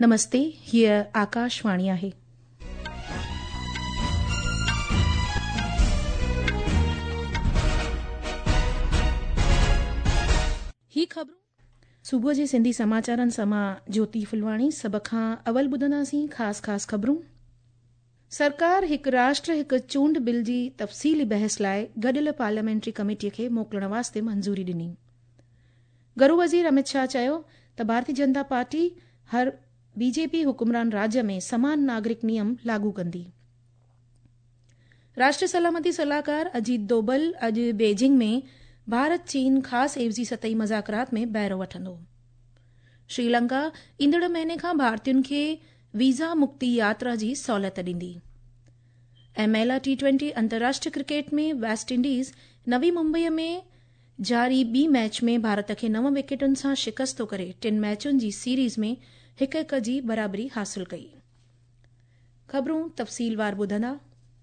नमस्ते, हीअ आकाशवाणी आहे। ही ख़बरूं सुबुह जे सिंधी समाचारनि सां मां ज्योति फुलवाणी। सभ खां अवल ॿुधंदासीं ख़ासि ख़बरूं। सरकार हिकु राष्ट्र हिकु चूंड बिल जी तफ़सीली बहस लाइ गॾियल पार्लियामेंट्री कमेटीअ खे मोकिलण वास्ते मंज़ूरी ॾिनी। गृह वज़ीर अमित शाह चयो त भारतीय जनता पार्टी हर बीजेपी हुकुमरान राज्य में समान नागरिक नियम लागू कंदी। राष्ट्रीय सलामती सलाहकार अजीत डोभाल अॼु बीजिंग में भारत चीन ख़ासि एवज़ी सतही मज़ाकरात में बहिरो वठंदो। श्रीलंका ईंदड़ महीने खां भारतीयुनि खे वीज़ा मुक्ति यात्रा जी सहूलियत ॾींदी। ऐं महिला T20 अंतर्राष्ट्रीय क्रिकेट में वेस्ट इंडीज़ नवी मुंबईअ में जारी ॿी मैच में भारत खे 9 विकेटुनि सां शिकस्त करे 3 मैचुनि जी सीरीज़ में 1-1 जी बराबरी हासिल कई। ख़बरूं तफ़सीलवार ॿुधंदा।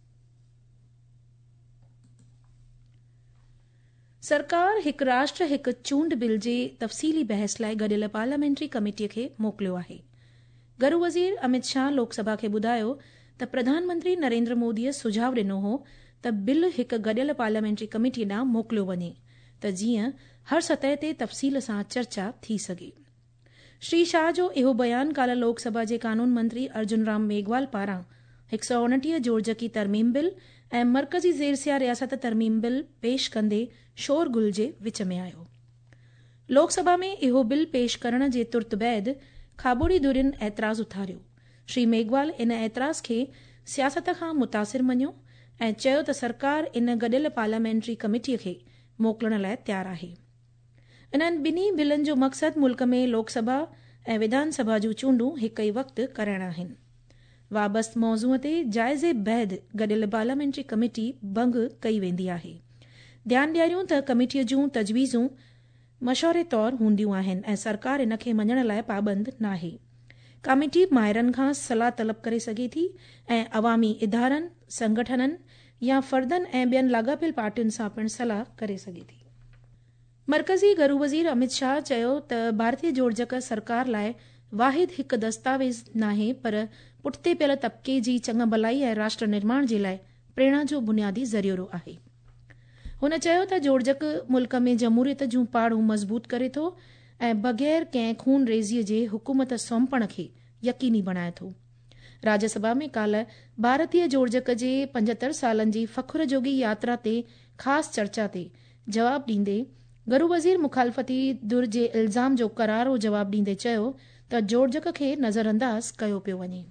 सरकार हिकु राष्ट्र हिकु चूंड बिल जे तफ़सीली बहस लाइ गॾियल पार्लियामेंट्री कमेटीअ खे मोकिलियो आहे। गृह वज़ीर अमित शाह लोकसभा खे ॿुधायो त प्रधानमंत्री नरेंद्र मोदीअ सुझाव ॾिनो हो त बिल हिकु गॾियल पार्लियामेंट्री कमेटी ॾांहुं मोकिलियो वञे त जीअं हर सतह ते तफ़सील सां चर्चा थी सघे। श्री शाह जो इहो बयानु काल्ह लोकसभा जे कानून मंत्री अर्जुन राम मेघवाल पारां 129 जोड़जकी तरमीम बिल ऐं मरकज़ी ज़ेरसिया रियासत तरमीम बिल पेश कंदे शोरगुल जे विच में आयो। लोकसभा में इहो बिल पेश करण जे तुर्त बैदि खाबोड़ी धुरियुनि ऐतराज़ उथारियो। श्री मेघवाल इन ऐतराज़ खे सियासत खां मुतासिर मञियो ऐं चयो त सरकार इन गॾियल पार्लियामेंट्री कमेटीअ खे मोकिलण लाइ तयारु आहे। इन्हनि ॿिन्ही बिलनि जो मक़सदु मुल्क में लोकसभा ऐं विधानसभा जूं चूंडूं हिकु ई वक़्तु कराइणा आहिनि। वाबस्त मौज़ूअ ते जाइज़े बैदि गॾियल पार्लियामेंट्री कमेटी भंग कई वेंदी आहे। ध्यानु ॾियारियूं त कमेटीअ जूं तजवीज़ूं मशवरे तौरु हूंदियूं आहिनि ऐं सरकार इन खे मञण लाइ पाबंद नाहे। कमेटी माहिरनि खां सलाह तलब करे सघे थी ऐं अवामी इदारनि, संगठननि या फर्दनि ऐं ॿियनि लाॻापियल पार्टियुनि सां पिणु सलाह करे सघे थी। मरकज़ी गृह वज़ीर अमित शाह चयो त भारतीय जोड़जक सरकार लाइ वाहिद हिकु दस्तावेज़ नाहे पर पुठिते पियल तबिके जी चङ भलाई ऐं राष्ट्र निर्माण जे लाइ प्रेरणा जो बुनियादी ज़रियो आहे। हुन चयो त जोड़जक मुल्क में जमहूरियत जूं पाड़ूं मज़बूत करे थो ऐं बग़ैर कंहिं खून रेज़ीअ जे हुकूमत सौंपण खे यकीनी बणाए थो। राज्यसभा में काल्ह भारतीय जोड़जक जे 75 सालनि जी फ़ख्र जोगी यात्रा ते ख़ासि चर्चा ते जवाबु ॾींदे गृह वज़ीर मुखालफ़ती धुर जे इल्ज़ाम जो करारो जवाबु ॾींदे चयो त जोड़जक खे नज़रअंदाज़ कयो पियो वञे।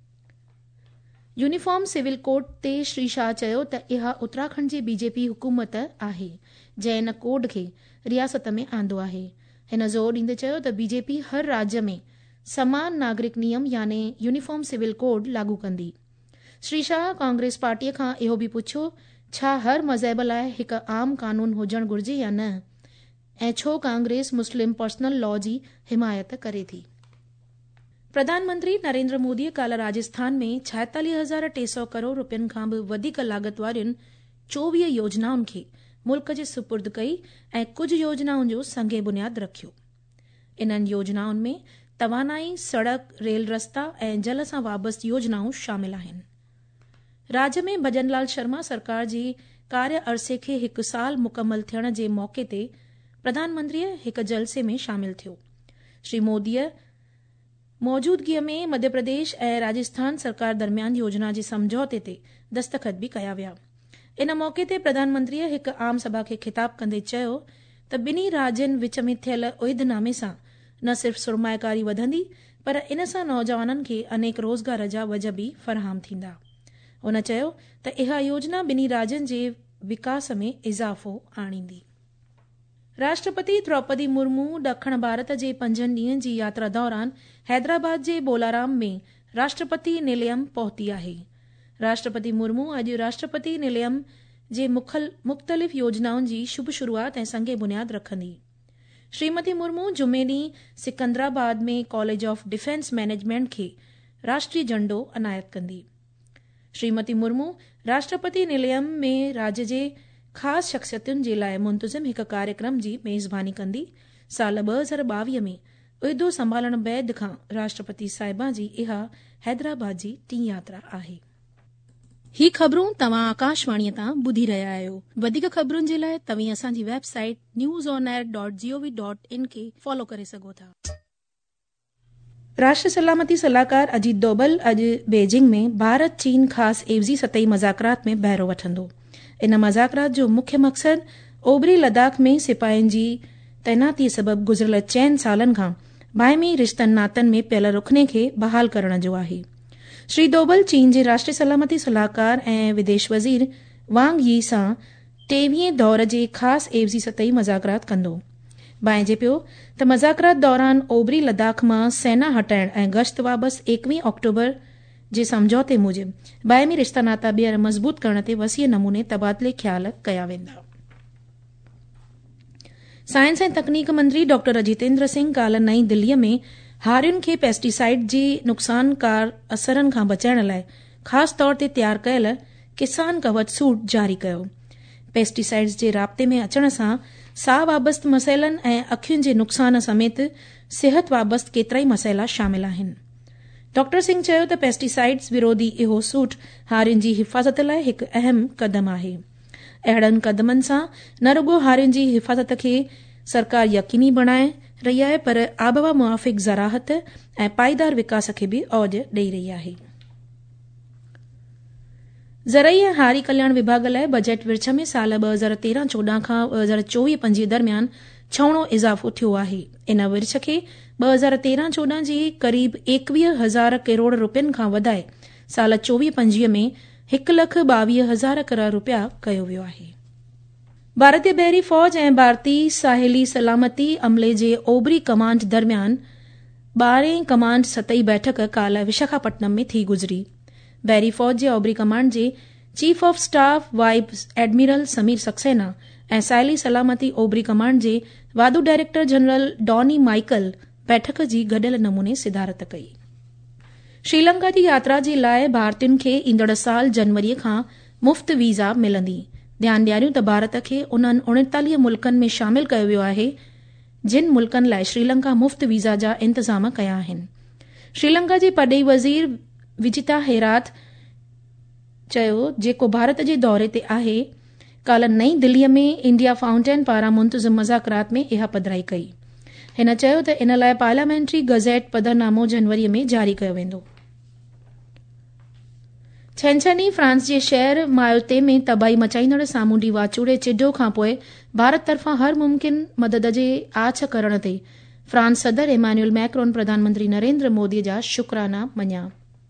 यूनिफॉर्म सिविल कोड ते श्री शाह चयो त इहा उत्तराखंड जी बीजेपी हुकूमत आहे जंहिं इन कोड खे रियासत में आंदो आहे। हिन ज़ोर ॾींदे चयो त बीजेपी हर राज्य में समान नागरिक नियम यानी यूनिफॉर्म सिविल कोड लागू कंदी। श्री शाह कांग्रेस पार्टीअ खां इहो बि पुछियो छा हर मज़हब लाइ हिकु आम कानून हुजणु घुर्जे या न ऐं छो कांग्रेस मुस्लिम पर्सनल लॉ जी हिमायत करे थी। प्रधानमंत्री नरेंद्र मोदीअ काल्ह राजस्थान में 46,300 करोड़ रुपयनि खां बि वधीक लाॻत वारियुनि 24 योजनाउनि खे मुल्क जे सुपुर्द कई ऐं कुझु योजनाउनि जो संगे बुनियाद रखियो। इन्हनि योजनाउनि में तवानाई, सड़क, रेल रस्ता ऐं जल सां वाबस्त योजनाऊं शामिल आहिनि। राज्य में भजनलाल शर्मा सरकार जी कार्य अरसे खे 1 साल मुकमल थियण जे मौके ते प्रधानमंत्रीअ हिकु जलसे में शामिल थियो। श्री मोदीअ मौजूदगीअ में मध्य प्रदेश ऐं राजस्थान सरकार दरमियान योजना जे समझौते ते दस्तख़त बि कया विया। इन मौके ते प्रधानमंत्रीअ हिकु आम सभा खे ख़िताब कंदे चयो त ॿिन्ही राज्यनि विच में थियल उहिदनामे सां न सिर्फ़ सुरमायाकारी वधंदी पर इन सां नौजवाननि खे अनेक रोज़गार जा वज बि फराहम थींदा। हुन चयो त इहा योजना ॿिन्ही राज्यनि जे विकास में इज़ाफ़ो आणींदी। राष्ट्रपति द्रौपदी मुर्मू ॾखण भारत जे 5 ॾींहनि जी यात्रा दौरान हैदराबाद जे बोलाराम में राष्ट्रपति निलयम पहुती आहे। राष्ट्रपति मुर्मू अॼु राष्ट्रपति निलयम जे मुख़्तलिफ़ योजनाउनि जी शुभ शुरूआत ऐं संगे बुनियाद रखंदी। श्रीमती मुर्मू जुमे ॾींहुं सिकंदराबाद में कॉलेज ऑफ डिफेंस मैनेजमेंट खे राष्ट्रीय झंडो अनायत कंदी। श्रीमती मुर्मू राष्ट्रपति निलयम में राज्य जे ख़ासि शख़्सियतुनि जे लाइ मुंतज़िम हिकु कार्यक्रम जी मेज़बानी कंदी। साल 2022 में उहिदो संभालण बैदि खां राष्ट्रपति साहिबा जी इहा हैदराबाद जी टीं यात्रा आहे। ही ख़बरूं तव्हां आकाशवाणीअ तां ॿुधी रहिया आहियो। वधीक ख़बरुनि जे लाइ तव्हीं असांजी वेबसाइट newsonair.gov.in खे फॉलो करे सघो था। राष्ट्र सलामती सलाहकार अजीत डोभाल अॼु बीजिंग में भारत चीन ख़ासि एवज़ी सतही मज़ाकरात में बहिरो वठंदो। इन मज़ाकरात जो मुख्य मक़सदु ओभरी लद्दाख में सिपाहियुनि जी तैनातीअ सबबि गुज़िरियल 4 सालनि खां बाहिमी रिश्तनि नातनि में पियल रुखने खे बहाल करण जो आहे। श्री डोभाल चीन जे राष्ट्रीय सलामती सलाहकार ऐं विदेश वज़ीर वांग यी सां 23 दौर जे ख़ासि एवज़ी सतही मज़ाकरात कंदो। बाहिजे पियो त मज़ाकरात दौरान ओभरी लद्दाख मां सेना हटाइण ऐं गश्त वाबसि 21 अक्टूबर जे समझौते मूजिबि बाहिमी रिश्ता नाता ॿीहर मज़बूत करण ते वसीअ नमूने तबादले ख़्याल कया वेंदा। साइंस ऐं तकनीक मंत्री डॉक्टर जितेंद्र सिंह काल्ह नईं दिल्लीअ में हारियुनि खे पेस्टिसाइड जी नुक़सानकार असरनि खां बचाइण लाइ ख़ासि तौर ते तयारु कयल किसान कवच सूट जारी कयो। पेस्टिसाइड्स जे राब्ते में अचण सां साह वाबस्तु मसइलनि ऐं अखियुनि जे नुक़सान समेत सिहत वाबस्तु केतिरा ई मसइला शामिल आहिनि। डॉक्टर सिंह चयो त पेस्टिसाइड्स विरोधी इहो सूट हारियुनि जी हिफ़ाज़त लाइ हिकु अहम क़दम आहे। अहिड़नि क़दमनि सां न रुॻो हारियुनि जी हिफ़ाज़त खे सरकार यकीनी बणाए रही आहे, पर आबहवा मुआफ़िक ज़राअत ऐं पाईदार विकास खे बि औज ॾेई रही आहे। ज़रई ऐं हारी कल्याण विभाग लाइ बजट विर्छ में साल 2013-14 खां 2024-25 दरमियान छहोणो इज़ाफ़ो थियो आहे। इन विर्छ खे 2013-14 जी क़रीब 21,000 करोड़ रुपयनि खां वधाए साल 24-25 में 1,22,000 करोड़ रुपया कयो वियो आहे। भारतीय बहरी फ़ौज ऐं भारतीय साहेली सलामती अमले जे ओभरी कमांड दरमियान 12 कमांड सतही बैठक काल्ह विशाखापट्टनम में थी गुज़री। बहरी फ़ौज जे ओभरी कमांड जे chief of staff vice admiral Sameer Saxena ऐं साहेली सलामती ओभरी कमांड जे वाधू डायरेक्टर जनरल डॉनी माइकल बैठक जी गॾियल नमूने सिधारत कई। श्रीलंका जी यात्रा जे लाइ भारतीयुनि खे ईंदड़ साल जनवरीअ खां मुफ़्त वीज़ा मिलंदी। ध्यानु ॾियारियूं त भारत खे उन्हनि 39 मुल्कनि में शामिल कयो वियो आहे जिन मुल्कनि लाइ श्रीलंका मुफ़्त वीज़ा जा इंतज़ाम कया आहिनि। श्रीलंका जे पॾेई वज़ीर विजिता हेराथ चयो, जेको भारत जे दौरे ते आहे, काल्ह नईं दिल्लीअ में इंडिया फाउंटेन पारां मुंतज़िम मज़ाकरात में इहा पधिराई कई। हिन चयो त इन लाइ पार्लियामेंट्री गज़ेट पधरनामो जनवरीअ में जारी कयो वेंदो। छंछरु फ्रांस जे शहर मायोते में तबाही मचाईंदड़ सामूंडी वाचूड़े चिढो खां पोइ भारत तरफ़ां हर मुमकिन मदद जे आछ करण ते फ्रांस सदर इमैनुअल मैक्रोन प्रधानमंत्री नरेंद्र मोदीअ जा शुक्राना मञिया।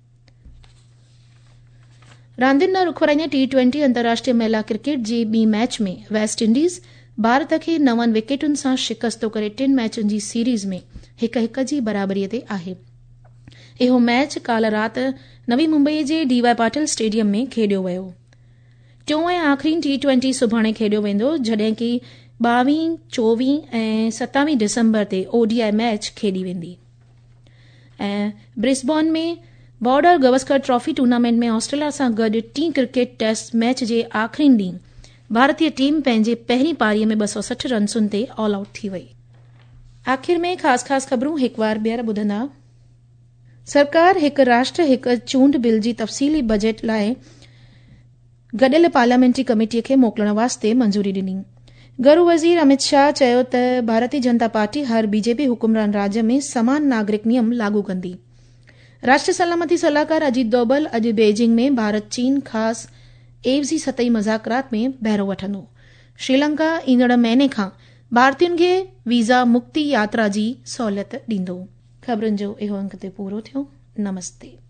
रांदियुनि ॾांहुं रुख वाराईंदे T20 अंतर्राष्ट्रीय महिला क्रिकेट जे ॿी मैच में वेस्ट इंडीज़ भारत खे 9 विकेटुनि सां शिकस्त करे 3 मैचुनि जी सीरीज़ में 1-1 जी बराबरीअ ते आहे। इहो मैच काल्ह राति नवी मुंबई जे DY पाटिल स्टेडियम में खेॾियो वियो। टियों ऐं आख़िरी T20 सुभाणे खेॾियो वेंदो, जॾहिं कि 22, 24 ऐं 27 डिसंबर ते ODI मैच खेॾी वेंदी। ऐं ब्रिस्बेन में बॉर्डर गवस्कर ट्रॉफी टूर्नामेंट में ऑस्ट्रेलिया सां गॾु टी क्रिकेट टेस्ट मैच जे आख़िरी ॾींहुं भारतीय टीम पंहिंजे पहिरीं पारीअ में 260 रन्सुनि ते ऑल आउट थी वई। आख़िर में ख़ासि ख़बरूं हिकु बार ॿीहर ॿुधंदा। सरकार हिकु राष्ट्र हिकु चूंड बिल जी तफ़सीली बजट लाइ गॾियल पार्लियामेंट्री कमेटीअ खे मोकिलण वास्ते मंज़ूरी ॾिनी। गृह वज़ीर अमित शाह चयो त भारतीय जनता पार्टी हर BJP हुकुमरान राज्य में समान नागरिक नियम लागू कंदी। राष्ट्र सलामती सलाहकार अजीत डोभाल अॼु बीजिंग में भारत चीन ख़ासि एवज़ी सतही मज़ाकरात में बहिरो वठंदो। श्रीलंका ईंदड़ महीने खां भारतीयुनि खे वीज़ा मुक्ति यात्रा जी सहूलियत ॾींदो। ख़बरुनि जो इहो अंक ते पूरो थियो। नमस्ते।